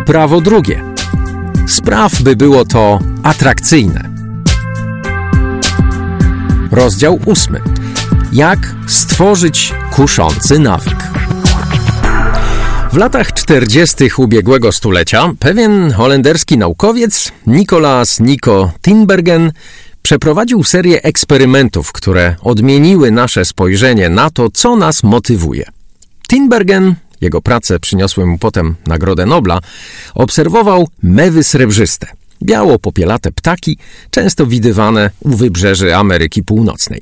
prawo drugie. Spraw, by było to atrakcyjne. Rozdział 8. Jak stworzyć kuszący nawyk? W latach 40. ubiegłego stulecia pewien holenderski naukowiec, Nicolaas Nico Tinbergen, przeprowadził serię eksperymentów, które odmieniły nasze spojrzenie na to, co nas motywuje. Tinbergen, jego prace przyniosły mu potem Nagrodę Nobla, obserwował mewy srebrzyste, biało-popielate ptaki, często widywane u wybrzeży Ameryki Północnej.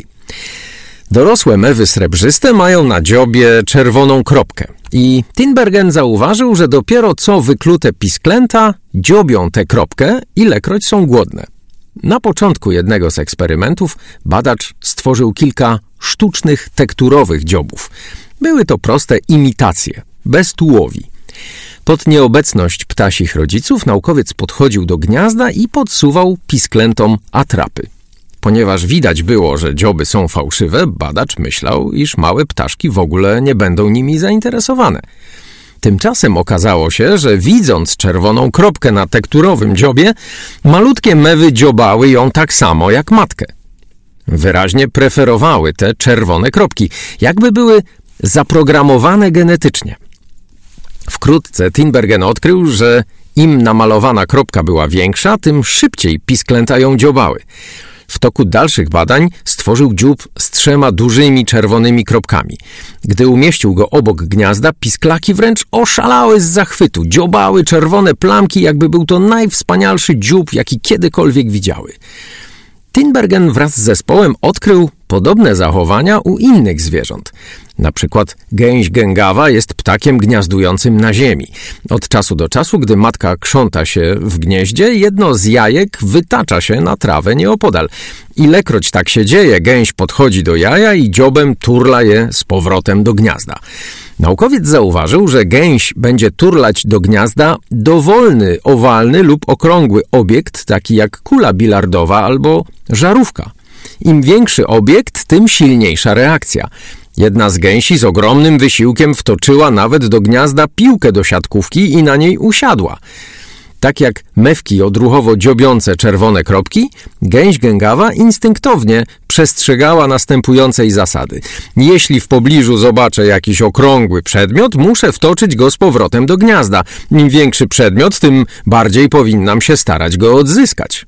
Dorosłe mewy srebrzyste mają na dziobie czerwoną kropkę i Tinbergen zauważył, że dopiero co wyklute pisklęta dziobią tę kropkę, ilekroć są głodne. Na początku jednego z eksperymentów badacz stworzył kilka sztucznych tekturowych dziobów. Były to proste imitacje, bez tułowi. Pod nieobecność ptasich rodziców naukowiec podchodził do gniazda i podsuwał pisklętom atrapy. Ponieważ widać było, że dzioby są fałszywe, badacz myślał, iż małe ptaszki w ogóle nie będą nimi zainteresowane. Tymczasem okazało się, że widząc czerwoną kropkę na tekturowym dziobie, malutkie mewy dziobały ją tak samo jak matkę. Wyraźnie preferowały te czerwone kropki, jakby były zaprogramowane genetycznie. Wkrótce Tinbergen odkrył, że im namalowana kropka była większa, tym szybciej pisklęta ją dziobały. W toku dalszych badań stworzył dziób z 3 dużymi czerwonymi kropkami. Gdy umieścił go obok gniazda, pisklaki wręcz oszalały z zachwytu. Dziobały czerwone plamki, jakby był to najwspanialszy dziób, jaki kiedykolwiek widziały. Tinbergen wraz z zespołem odkrył podobne zachowania u innych zwierząt. Na przykład gęś gęgawa jest ptakiem gniazdującym na ziemi. Od czasu do czasu, gdy matka krząta się w gnieździe, jedno z jajek wytacza się na trawę nieopodal. Ilekroć tak się dzieje, gęś podchodzi do jaja i dziobem turla je z powrotem do gniazda. Naukowiec zauważył, że gęś będzie turlać do gniazda dowolny, owalny lub okrągły obiekt, taki jak kula bilardowa albo żarówka. Im większy obiekt, tym silniejsza reakcja. Jedna z gęsi z ogromnym wysiłkiem wtoczyła nawet do gniazda piłkę do siatkówki i na niej usiadła. Tak jak mewki odruchowo dziobiące czerwone kropki, gęś gęgawa instynktownie przestrzegała następującej zasady. Jeśli w pobliżu zobaczę jakiś okrągły przedmiot, muszę wtoczyć go z powrotem do gniazda. Im większy przedmiot, tym bardziej powinnam się starać go odzyskać.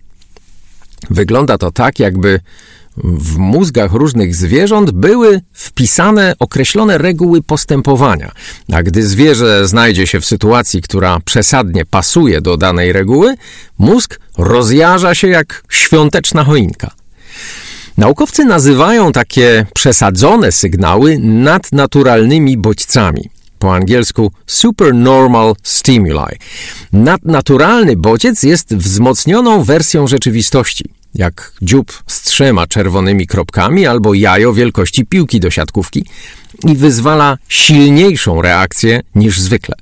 Wygląda to tak, jakby w mózgach różnych zwierząt były wpisane określone reguły postępowania, a gdy zwierzę znajdzie się w sytuacji, która przesadnie pasuje do danej reguły, mózg rozjarza się jak świąteczna choinka. Naukowcy nazywają takie przesadzone sygnały nadnaturalnymi bodźcami. Po angielsku supernormal stimuli. Nadnaturalny bodziec jest wzmocnioną wersją rzeczywistości, jak dziób z 3 czerwonymi kropkami albo jajo wielkości piłki do siatkówki i wyzwala silniejszą reakcję niż zwykle.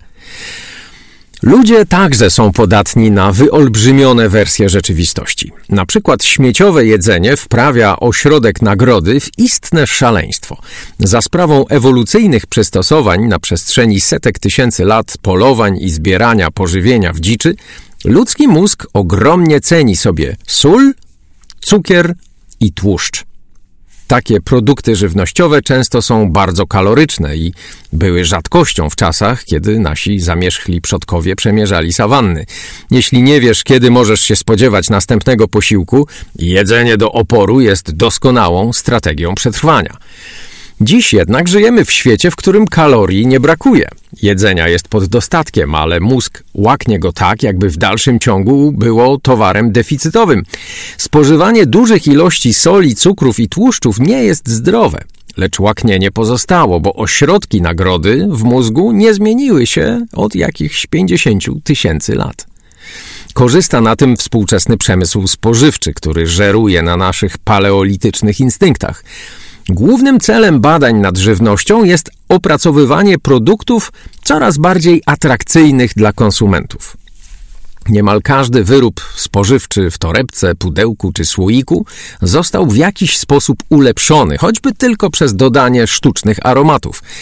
Ludzie także są podatni na wyolbrzymione wersje rzeczywistości. Na przykład śmieciowe jedzenie wprawia ośrodek nagrody w istne szaleństwo. Za sprawą ewolucyjnych przystosowań na przestrzeni setek tysięcy lat polowań i zbierania pożywienia w dziczy, ludzki mózg ogromnie ceni sobie sól, cukier i tłuszcz. Takie produkty żywnościowe często są bardzo kaloryczne i były rzadkością w czasach, kiedy nasi zamierzchli przodkowie przemierzali sawanny. Jeśli nie wiesz, kiedy możesz się spodziewać następnego posiłku, jedzenie do oporu jest doskonałą strategią przetrwania. Dziś jednak żyjemy w świecie, w którym kalorii nie brakuje. Jedzenia jest pod dostatkiem, ale mózg łaknie go tak, jakby w dalszym ciągu było towarem deficytowym. Spożywanie dużych ilości soli, cukrów i tłuszczów nie jest zdrowe, lecz łaknienie pozostało, bo ośrodki nagrody w mózgu nie zmieniły się od jakichś 50 000 lat. Korzysta na tym współczesny przemysł spożywczy, który żeruje na naszych paleolitycznych instynktach. Głównym celem badań nad żywnością jest opracowywanie produktów coraz bardziej atrakcyjnych dla konsumentów. Niemal każdy wyrób spożywczy w torebce, pudełku czy słoiku został w jakiś sposób ulepszony, choćby tylko przez dodanie sztucznych aromatów.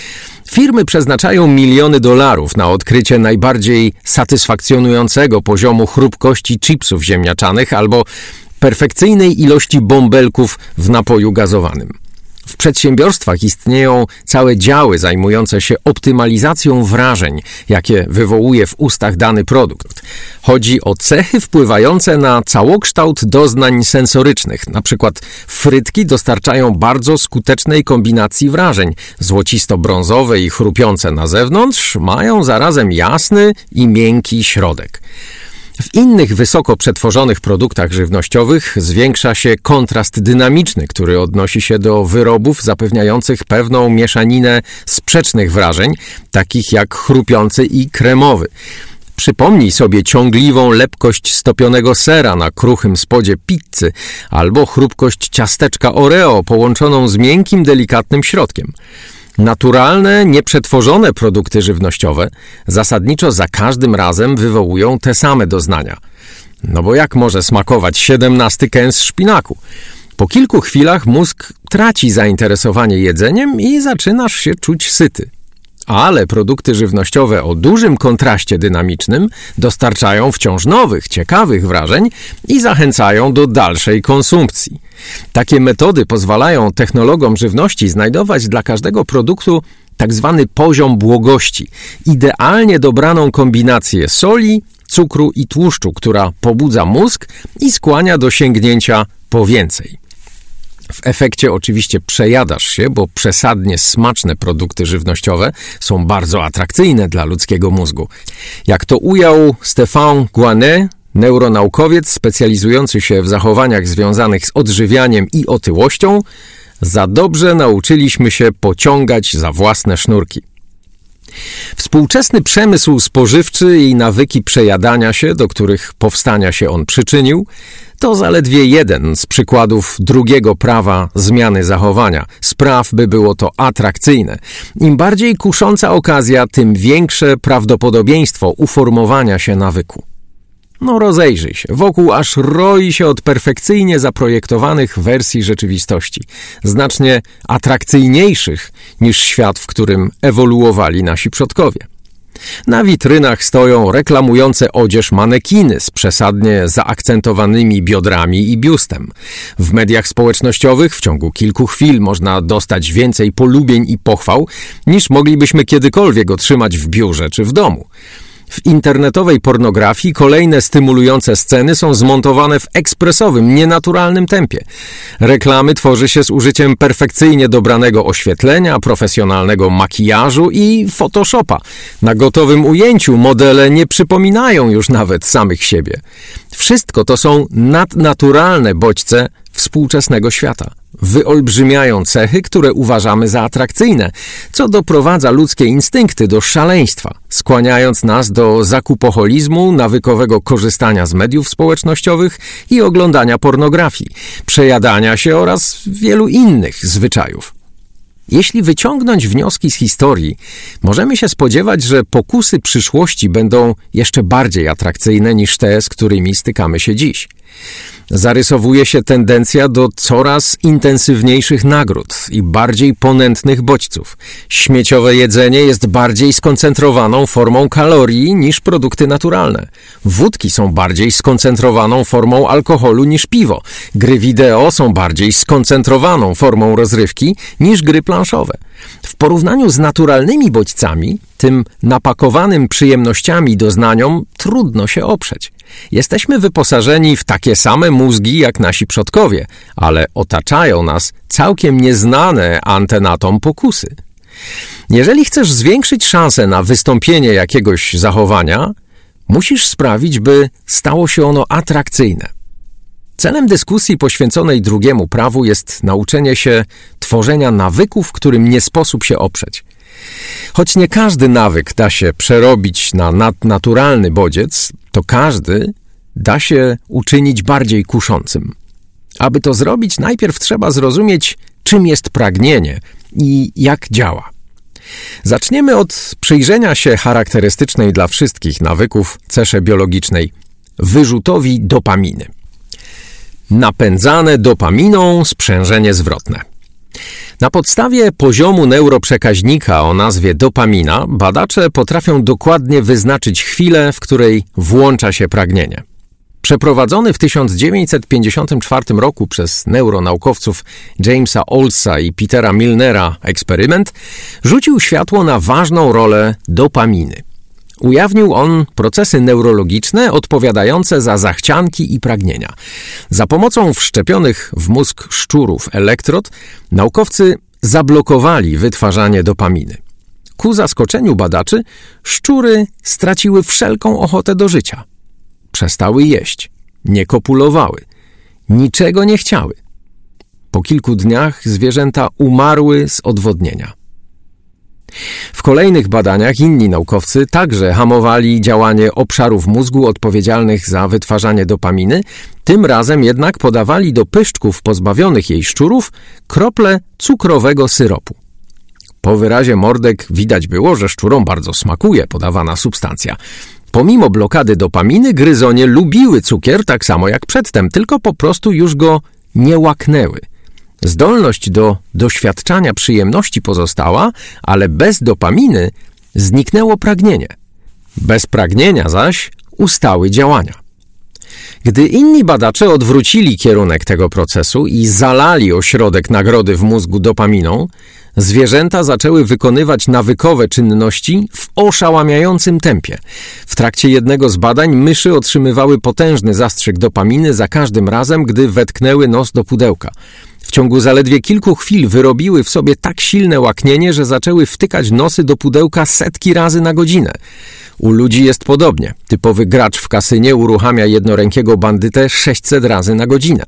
Firmy przeznaczają miliony dolarów na odkrycie najbardziej satysfakcjonującego poziomu chrupkości chipsów ziemniaczanych albo perfekcyjnej ilości bąbelków w napoju gazowanym. W przedsiębiorstwach istnieją całe działy zajmujące się optymalizacją wrażeń, jakie wywołuje w ustach dany produkt. Chodzi o cechy wpływające na całokształt doznań sensorycznych. Na przykład frytki dostarczają bardzo skutecznej kombinacji wrażeń. Złocisto-brązowe i chrupiące na zewnątrz mają zarazem jasny i miękki środek. W innych wysoko przetworzonych produktach żywnościowych zwiększa się kontrast dynamiczny, który odnosi się do wyrobów zapewniających pewną mieszaninę sprzecznych wrażeń, takich jak chrupiący i kremowy. Przypomnij sobie ciągliwą lepkość stopionego sera na kruchym spodzie pizzy albo chrupkość ciasteczka Oreo połączoną z miękkim, delikatnym środkiem. Naturalne, nieprzetworzone produkty żywnościowe zasadniczo za każdym razem wywołują te same doznania. No bo jak może smakować 17 kęs szpinaku? Po kilku chwilach mózg traci zainteresowanie jedzeniem i zaczynasz się czuć syty. Ale produkty żywnościowe o dużym kontraście dynamicznym dostarczają wciąż nowych, ciekawych wrażeń i zachęcają do dalszej konsumpcji. Takie metody pozwalają technologom żywności znajdować dla każdego produktu tak zwany poziom błogości, idealnie dobraną kombinację soli, cukru i tłuszczu, która pobudza mózg i skłania do sięgnięcia po więcej. W efekcie oczywiście przejadasz się, bo przesadnie smaczne produkty żywnościowe są bardzo atrakcyjne dla ludzkiego mózgu. Jak to ujął Stéphane Guanet, neuronaukowiec specjalizujący się w zachowaniach związanych z odżywianiem i otyłością, za dobrze nauczyliśmy się pociągać za własne sznurki. Współczesny przemysł spożywczy i nawyki przejadania się, do których powstania się on przyczynił, to zaledwie jeden z przykładów drugiego prawa zmiany zachowania. Spraw, by było to atrakcyjne. Im bardziej kusząca okazja, tym większe prawdopodobieństwo uformowania się nawyku. No rozejrzyj się. Wokół aż roi się od perfekcyjnie zaprojektowanych wersji rzeczywistości. Znacznie atrakcyjniejszych niż świat, w którym ewoluowali nasi przodkowie. Na witrynach stoją reklamujące odzież manekiny z przesadnie zaakcentowanymi biodrami i biustem. W mediach społecznościowych w ciągu kilku chwil można dostać więcej polubień i pochwał, niż moglibyśmy kiedykolwiek otrzymać w biurze czy w domu. W internetowej pornografii kolejne stymulujące sceny są zmontowane w ekspresowym, nienaturalnym tempie. Reklamy tworzy się z użyciem perfekcyjnie dobranego oświetlenia, profesjonalnego makijażu i Photoshopa. Na gotowym ujęciu modele nie przypominają już nawet samych siebie. Wszystko to są nadnaturalne bodźce współczesnego świata. Wyolbrzymiają cechy, które uważamy za atrakcyjne, co doprowadza ludzkie instynkty do szaleństwa, skłaniając nas do zakupoholizmu, nawykowego korzystania z mediów społecznościowych i oglądania pornografii, przejadania się oraz wielu innych zwyczajów. Jeśli wyciągnąć wnioski z historii, możemy się spodziewać, że pokusy przyszłości będą jeszcze bardziej atrakcyjne niż te, z którymi stykamy się dziś. Zarysowuje się tendencja do coraz intensywniejszych nagród i bardziej ponętnych bodźców. Śmieciowe jedzenie jest bardziej skoncentrowaną formą kalorii niż produkty naturalne. Wódki są bardziej skoncentrowaną formą alkoholu niż piwo. Gry wideo są bardziej skoncentrowaną formą rozrywki niż gry planszowe. W porównaniu z naturalnymi bodźcami, tym napakowanym przyjemnościami doznaniom, trudno się oprzeć. Jesteśmy wyposażeni w takie same mózgi jak nasi przodkowie, ale otaczają nas całkiem nieznane antenatom pokusy. Jeżeli chcesz zwiększyć szansę na wystąpienie jakiegoś zachowania, musisz sprawić, by stało się ono atrakcyjne. Celem dyskusji poświęconej drugiemu prawu jest nauczenie się tworzenia nawyków, którym nie sposób się oprzeć. Choć nie każdy nawyk da się przerobić na nadnaturalny bodziec, to każdy da się uczynić bardziej kuszącym. Aby to zrobić, najpierw trzeba zrozumieć, czym jest pragnienie i jak działa. Zaczniemy od przyjrzenia się charakterystycznej dla wszystkich nawyków cesze biologicznej – wyrzutowi dopaminy. Napędzane dopaminą sprzężenie zwrotne. Na podstawie poziomu neuroprzekaźnika o nazwie dopamina badacze potrafią dokładnie wyznaczyć chwilę, w której włącza się pragnienie. Przeprowadzony w 1954 roku przez neuronaukowców Jamesa Olsa i Petera Milnera eksperyment rzucił światło na ważną rolę dopaminy. Ujawnił on procesy neurologiczne odpowiadające za zachcianki i pragnienia. Za pomocą wszczepionych w mózg szczurów elektrod naukowcy zablokowali wytwarzanie dopaminy. Ku zaskoczeniu badaczy szczury straciły wszelką ochotę do życia. Przestały jeść, nie kopulowały, niczego nie chciały. Po kilku dniach zwierzęta umarły z odwodnienia. W kolejnych badaniach inni naukowcy także hamowali działanie obszarów mózgu odpowiedzialnych za wytwarzanie dopaminy, tym razem jednak podawali do pyszczków pozbawionych jej szczurów krople cukrowego syropu. Po wyrazie mordek widać było, że szczurom bardzo smakuje podawana substancja. Pomimo blokady dopaminy gryzonie lubiły cukier tak samo jak przedtem, tylko po prostu już go nie łaknęły. Zdolność do doświadczania przyjemności pozostała, ale bez dopaminy zniknęło pragnienie. Bez pragnienia zaś ustały działania. Gdy inni badacze odwrócili kierunek tego procesu i zalali ośrodek nagrody w mózgu dopaminą, zwierzęta zaczęły wykonywać nawykowe czynności w oszałamiającym tempie. W trakcie jednego z badań myszy otrzymywały potężny zastrzyk dopaminy za każdym razem, gdy wetknęły nos do pudełka. W ciągu zaledwie kilku chwil wyrobiły w sobie tak silne łaknienie, że zaczęły wtykać nosy do pudełka setki razy na godzinę. U ludzi jest podobnie. Typowy gracz w kasynie uruchamia jednorękiego bandytę 600 razy na godzinę.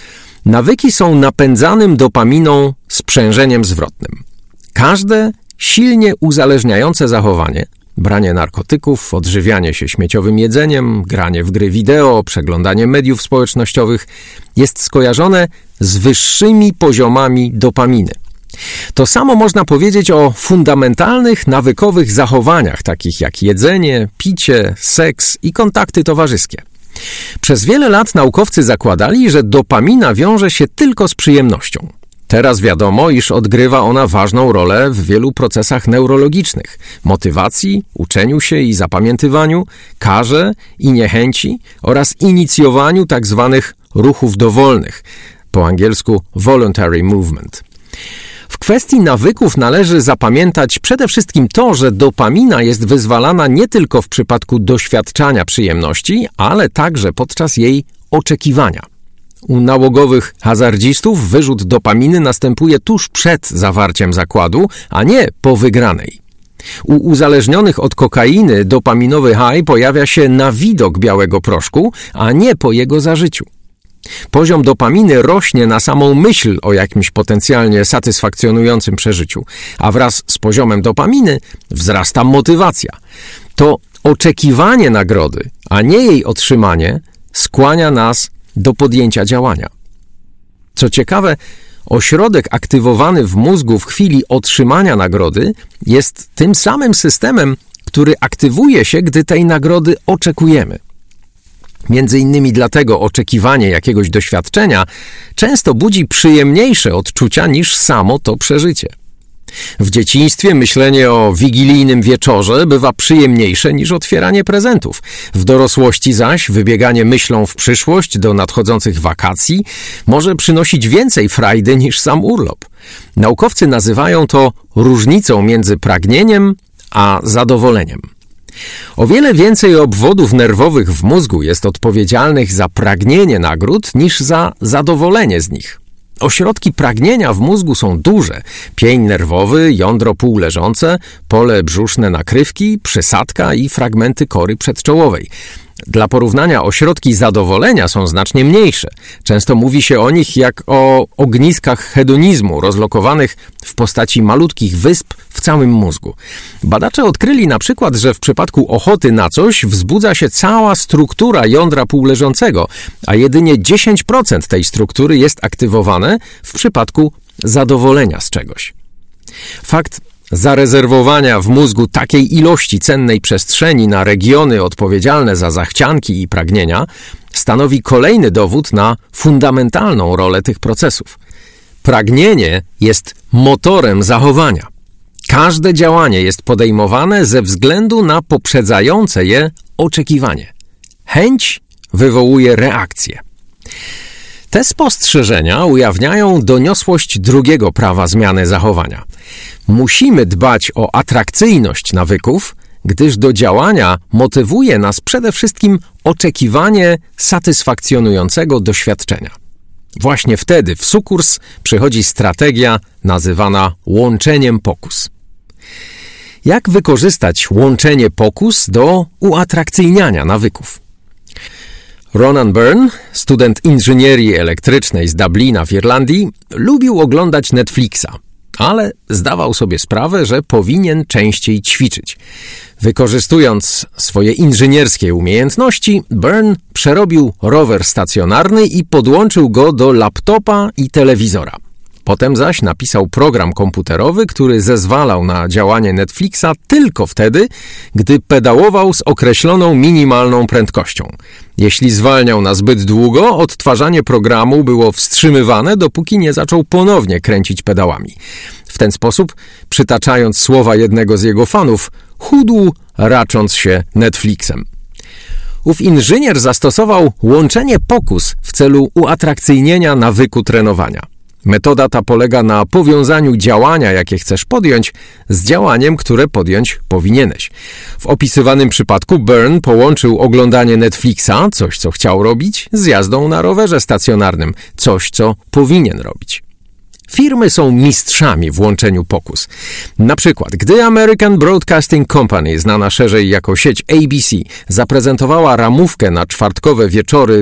Nawyki są napędzanym dopaminą sprzężeniem zwrotnym. Każde silnie uzależniające zachowanie, branie narkotyków, odżywianie się śmieciowym jedzeniem, granie w gry wideo, przeglądanie mediów społecznościowych, jest skojarzone z wyższymi poziomami dopaminy. To samo można powiedzieć o fundamentalnych, nawykowych zachowaniach, takich jak jedzenie, picie, seks i kontakty towarzyskie. Przez wiele lat naukowcy zakładali, że dopamina wiąże się tylko z przyjemnością. Teraz wiadomo, iż odgrywa ona ważną rolę w wielu procesach neurologicznych, motywacji, uczeniu się i zapamiętywaniu, karze i niechęci oraz inicjowaniu tzw. ruchów dowolnych, po angielsku voluntary movement. W kwestii nawyków należy zapamiętać przede wszystkim to, że dopamina jest wyzwalana nie tylko w przypadku doświadczania przyjemności, ale także podczas jej oczekiwania. U nałogowych hazardzistów wyrzut dopaminy następuje tuż przed zawarciem zakładu, a nie po wygranej. U uzależnionych od kokainy dopaminowy high pojawia się na widok białego proszku, a nie po jego zażyciu. Poziom dopaminy rośnie na samą myśl o jakimś potencjalnie satysfakcjonującym przeżyciu, a wraz z poziomem dopaminy wzrasta motywacja. To oczekiwanie nagrody, a nie jej otrzymanie, skłania nas do podjęcia działania. Co ciekawe, ośrodek aktywowany w mózgu w chwili otrzymania nagrody jest tym samym systemem, który aktywuje się, gdy tej nagrody oczekujemy. Między innymi dlatego oczekiwanie jakiegoś doświadczenia często budzi przyjemniejsze odczucia niż samo to przeżycie. W dzieciństwie myślenie o wigilijnym wieczorze bywa przyjemniejsze niż otwieranie prezentów. W dorosłości zaś wybieganie myślą w przyszłość do nadchodzących wakacji może przynosić więcej frajdy niż sam urlop. Naukowcy nazywają to różnicą między pragnieniem a zadowoleniem. O wiele więcej obwodów nerwowych w mózgu jest odpowiedzialnych za pragnienie nagród niż za zadowolenie z nich. Ośrodki pragnienia w mózgu są duże. Pień nerwowy, jądro półleżące, pole brzuszne nakrywki, przysadka i fragmenty kory przedczołowej. Dla porównania ośrodki zadowolenia są znacznie mniejsze. Często mówi się o nich jak o ogniskach hedonizmu rozlokowanych w postaci malutkich wysp w całym mózgu. Badacze odkryli na przykład, że w przypadku ochoty na coś wzbudza się cała struktura jądra półleżącego, a jedynie 10% tej struktury jest aktywowane w przypadku zadowolenia z czegoś. Fakt zarezerwowania w mózgu takiej ilości cennej przestrzeni na regiony odpowiedzialne za zachcianki i pragnienia stanowi kolejny dowód na fundamentalną rolę tych procesów. Pragnienie jest motorem zachowania. Każde działanie jest podejmowane ze względu na poprzedzające je oczekiwanie. Chęć wywołuje reakcję. Te spostrzeżenia ujawniają doniosłość drugiego prawa zmiany zachowania. Musimy dbać o atrakcyjność nawyków, gdyż do działania motywuje nas przede wszystkim oczekiwanie satysfakcjonującego doświadczenia. Właśnie wtedy w sukurs przychodzi strategia nazywana łączeniem pokus. Jak wykorzystać łączenie pokus do uatrakcyjniania nawyków? Ronan Byrne, student inżynierii elektrycznej z Dublina w Irlandii, lubił oglądać Netflixa, ale zdawał sobie sprawę, że powinien częściej ćwiczyć. Wykorzystując swoje inżynierskie umiejętności, Byrne przerobił rower stacjonarny i podłączył go do laptopa i telewizora. Potem zaś napisał program komputerowy, który zezwalał na działanie Netflixa tylko wtedy, gdy pedałował z określoną minimalną prędkością. Jeśli zwalniał na zbyt długo, odtwarzanie programu było wstrzymywane, dopóki nie zaczął ponownie kręcić pedałami. W ten sposób, przytaczając słowa jednego z jego fanów, chudł, racząc się Netflixem. Ów inżynier zastosował łączenie pokus w celu uatrakcyjnienia nawyku trenowania. Metoda ta polega na powiązaniu działania, jakie chcesz podjąć, z działaniem, które podjąć powinieneś. W opisywanym przypadku Byrne połączył oglądanie Netflixa, coś co chciał robić, z jazdą na rowerze stacjonarnym, coś co powinien robić. Firmy są mistrzami w łączeniu pokus. Na przykład, gdy American Broadcasting Company, znana szerzej jako sieć ABC, zaprezentowała ramówkę na czwartkowe wieczory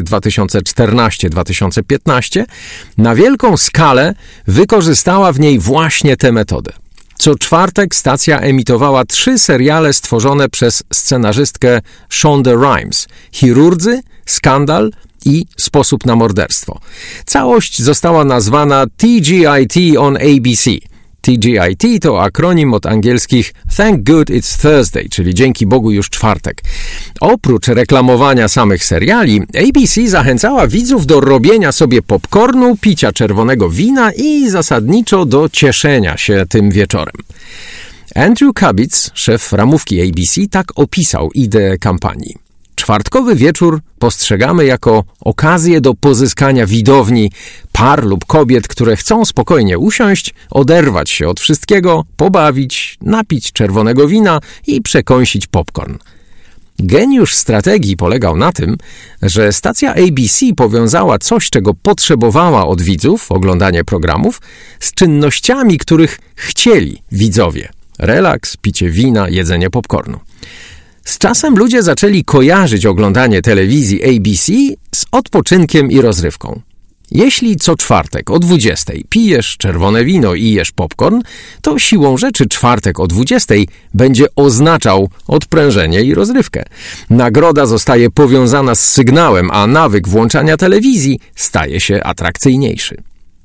2014-2015, na wielką skalę wykorzystała w niej właśnie tę metodę. Co czwartek stacja emitowała 3 seriale stworzone przez scenarzystkę Shonda Rhimes: Chirurdzy, Skandal i Sposób na morderstwo. Całość została nazwana TGIT on ABC. TGIT to akronim od angielskich Thank God It's Thursday, czyli dzięki Bogu już czwartek. Oprócz reklamowania samych seriali, ABC zachęcała widzów do robienia sobie popcornu, picia czerwonego wina i zasadniczo do cieszenia się tym wieczorem. Andrew Kabitz, szef ramówki ABC, tak opisał ideę kampanii. Czwartkowy wieczór postrzegamy jako okazję do pozyskania widowni, par lub kobiet, które chcą spokojnie usiąść, oderwać się od wszystkiego, pobawić, napić czerwonego wina i przekąsić popcorn. Geniusz strategii polegał na tym, że stacja ABC powiązała coś, czego potrzebowała od widzów, oglądanie programów, z czynnościami, których chcieli widzowie. Relaks, picie wina, jedzenie popcornu. Z czasem ludzie zaczęli kojarzyć oglądanie telewizji ABC z odpoczynkiem i rozrywką. Jeśli co czwartek o 20 pijesz czerwone wino i jesz popcorn, to siłą rzeczy czwartek o 20 będzie oznaczał odprężenie i rozrywkę. Nagroda zostaje powiązana z sygnałem, a nawyk włączania telewizji staje się atrakcyjniejszy.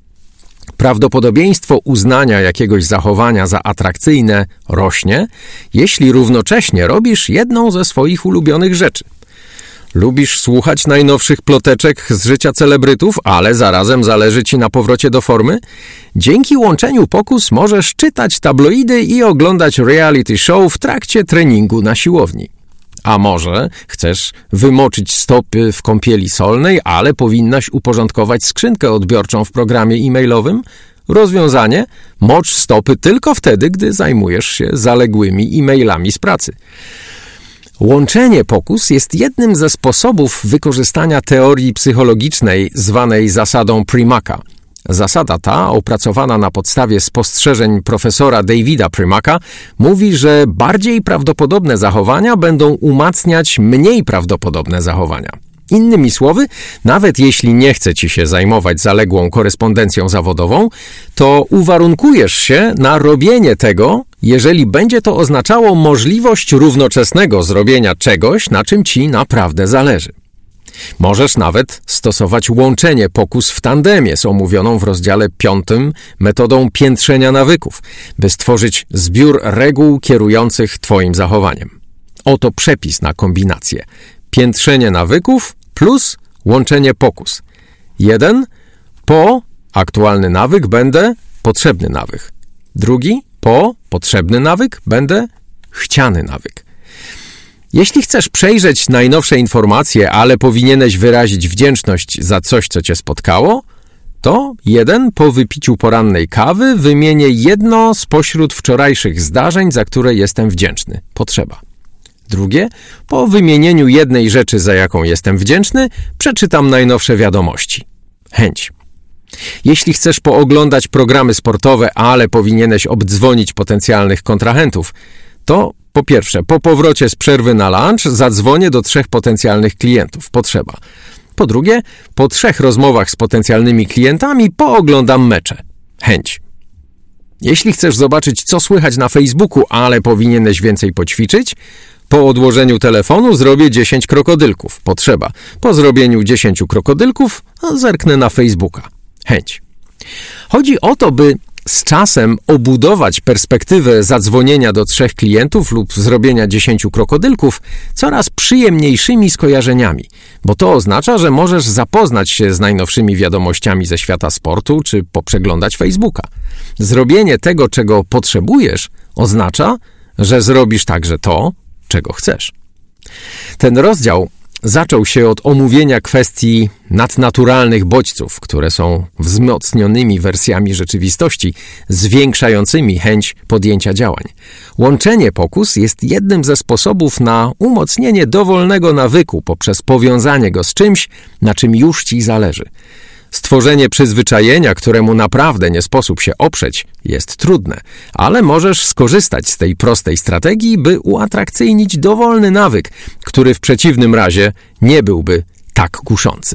Prawdopodobieństwo uznania jakiegoś zachowania za atrakcyjne rośnie, jeśli równocześnie robisz jedną ze swoich ulubionych rzeczy. Lubisz słuchać najnowszych ploteczek z życia celebrytów, ale zarazem zależy ci na powrocie do formy? Dzięki łączeniu pokus możesz czytać tabloidy i oglądać reality show w trakcie treningu na siłowni. A może chcesz wymoczyć stopy w kąpieli solnej, ale powinnaś uporządkować skrzynkę odbiorczą w programie e-mailowym? Rozwiązanie: mocz stopy tylko wtedy, gdy zajmujesz się zaległymi e-mailami z pracy. Łączenie pokus jest jednym ze sposobów wykorzystania teorii psychologicznej zwanej zasadą Primaka. Zasada ta, opracowana na podstawie spostrzeżeń profesora Davida Primaka, mówi, że bardziej prawdopodobne zachowania będą umacniać mniej prawdopodobne zachowania. Innymi słowy, nawet jeśli nie chce ci się zajmować zaległą korespondencją zawodową, to uwarunkujesz się na robienie tego, jeżeli będzie to oznaczało możliwość równoczesnego zrobienia czegoś, na czym ci naprawdę zależy. Możesz nawet stosować łączenie pokus w tandemie z omówioną w rozdziale 5 metodą piętrzenia nawyków, by stworzyć zbiór reguł kierujących twoim zachowaniem. Oto przepis na kombinację: piętrzenie nawyków plus łączenie pokus. 1. Po aktualny nawyk będę potrzebny nawyk. Drugi, po potrzebny nawyk będę chciany nawyk. Jeśli chcesz przejrzeć najnowsze informacje, ale powinieneś wyrazić wdzięczność za coś, co cię spotkało, to 1. Po wypiciu porannej kawy wymienię jedno spośród wczorajszych zdarzeń, za które jestem wdzięczny. Potrzeba. 2. Po wymienieniu jednej rzeczy, za jaką jestem wdzięczny, przeczytam najnowsze wiadomości. Chęć. Jeśli chcesz pooglądać programy sportowe, ale powinieneś obdzwonić potencjalnych kontrahentów, to po pierwsze, po powrocie z przerwy na lunch zadzwonię do 3 potencjalnych klientów. Potrzeba. Po drugie, po 3 rozmowach z potencjalnymi klientami pooglądam mecze. Chęć. Jeśli chcesz zobaczyć, co słychać na Facebooku, ale powinieneś więcej poćwiczyć, po odłożeniu telefonu zrobię 10 krokodylków. Potrzeba. Po zrobieniu 10 krokodylków zerknę na Facebooka. Chęć. Chodzi o to, by z czasem obudować perspektywę zadzwonienia do 3 klientów lub zrobienia 10 krokodylków coraz przyjemniejszymi skojarzeniami, bo to oznacza, że możesz zapoznać się z najnowszymi wiadomościami ze świata sportu czy poprzeglądać Facebooka. Zrobienie tego, czego potrzebujesz, oznacza, że zrobisz także to, czego chcesz. Ten rozdział zaczął się od omówienia kwestii nadnaturalnych bodźców, które są wzmocnionymi wersjami rzeczywistości, zwiększającymi chęć podjęcia działań. Łączenie pokus jest jednym ze sposobów na umocnienie dowolnego nawyku poprzez powiązanie go z czymś, na czym już ci zależy. Stworzenie przyzwyczajenia, któremu naprawdę nie sposób się oprzeć, jest trudne, ale możesz skorzystać z tej prostej strategii, by uatrakcyjnić dowolny nawyk, który w przeciwnym razie nie byłby tak kuszący.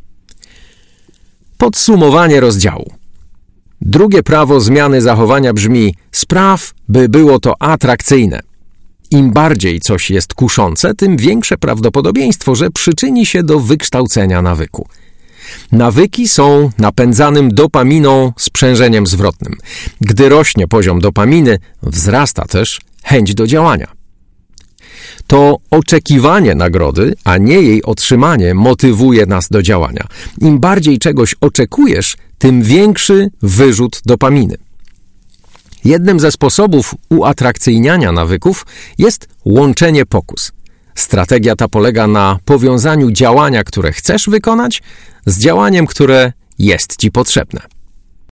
Podsumowanie rozdziału. Drugie prawo zmiany zachowania brzmi: spraw, by było to atrakcyjne. Im bardziej coś jest kuszące, tym większe prawdopodobieństwo, że przyczyni się do wykształcenia nawyku. Nawyki są napędzanym dopaminą sprzężeniem zwrotnym. Gdy rośnie poziom dopaminy, wzrasta też chęć do działania. To oczekiwanie nagrody, a nie jej otrzymanie, motywuje nas do działania. Im bardziej czegoś oczekujesz, tym większy wyrzut dopaminy. Jednym ze sposobów uatrakcyjniania nawyków jest łączenie pokus. Strategia ta polega na powiązaniu działania, które chcesz wykonać, z działaniem, które jest ci potrzebne.